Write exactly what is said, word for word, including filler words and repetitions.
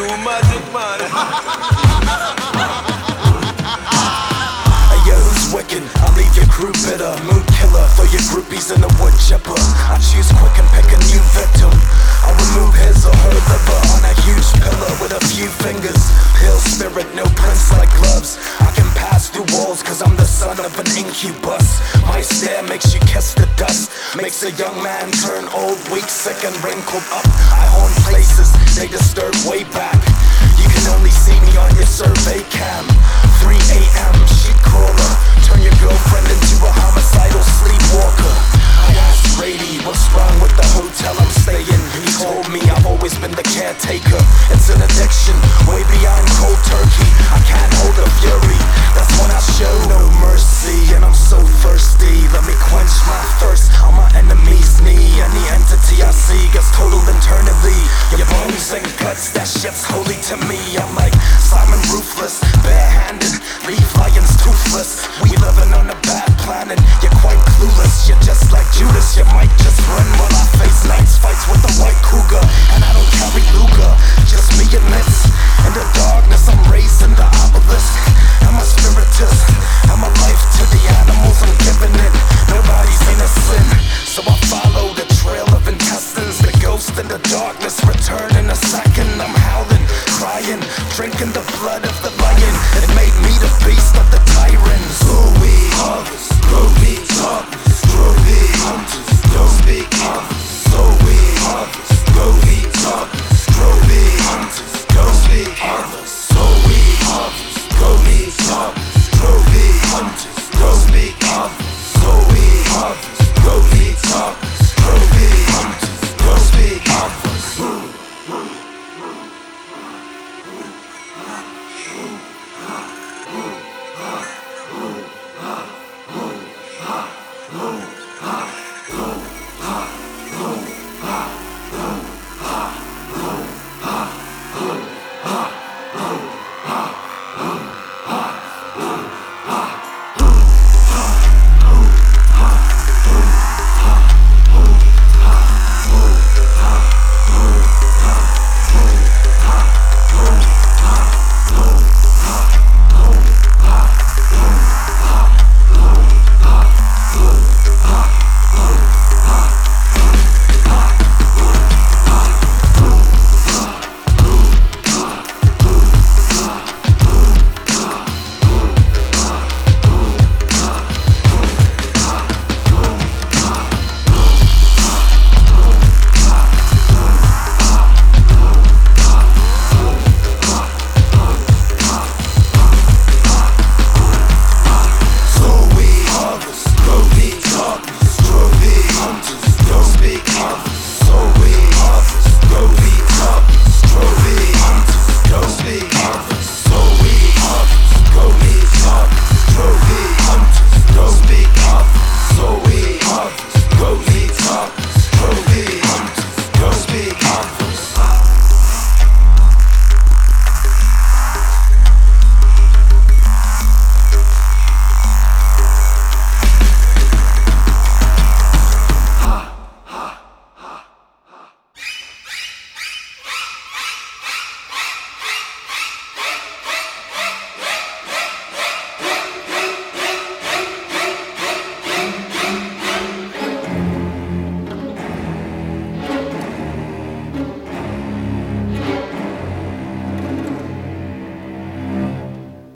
magic, man. Hey yo, who's wicked? I'll leave your crew bitter. Mood killer, throw your groupies in the wood chipper. I choose quick and pick a new victim. I'll remove his or her liver on a huge pillar with a few fingers. Pale spirit, no prints like gloves. I can pass through walls cause I'm the son of an incubus. My stare makes you kiss the dust. Makes a young man turn old, weak, sick and wrinkled up. I haunt places, they disturb way back. You can only see me on your survey cam. three A M, shit crawler. Turn your girlfriend into a homicidal sleepwalker. I asked Brady, what's wrong with the hotel I'm staying? He told me I've always been the caretaker. It's an addiction, way beyond cold turkey. I can't hold a fury, that's when I show no mercy. And I'm so thirsty, let me quench my thirst on my enemy's knee. Any entity I see gets totaled internally. Your bones and guts, that shit's holy to me. I'm like Simon Ruthless, barehanded, leave lions toothless. We living on a bad planet, you're quite clueless. You're just like Judas, you might just run while I face nights fights with the white cougar. And